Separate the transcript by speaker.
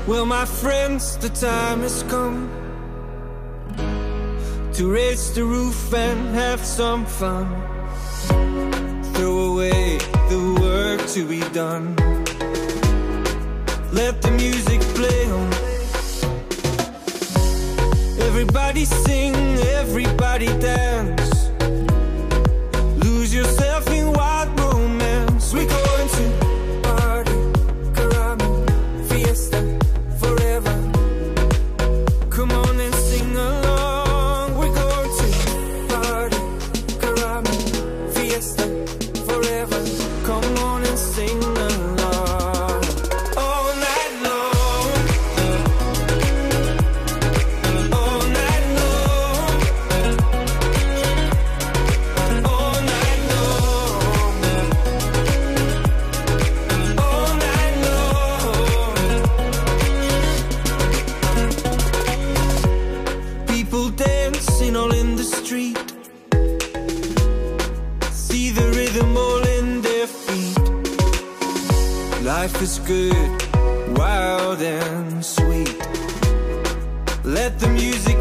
Speaker 1: Well, my friends, the time has come to raise the roof and have some fun. Throw away the work to be done. Let the music play on. Everybody sing, everybody dance. Lose yourself in wild romance. We're going to party, caramba, fiesta, forever. Come on and sing along. We're going to party, caramba, fiesta, forever. Come on and sing along. All night long, all night long, all night long, all night long. People dancing all in the street. See the rhythm all in their feet. Life is good, wild and sweet. Let the music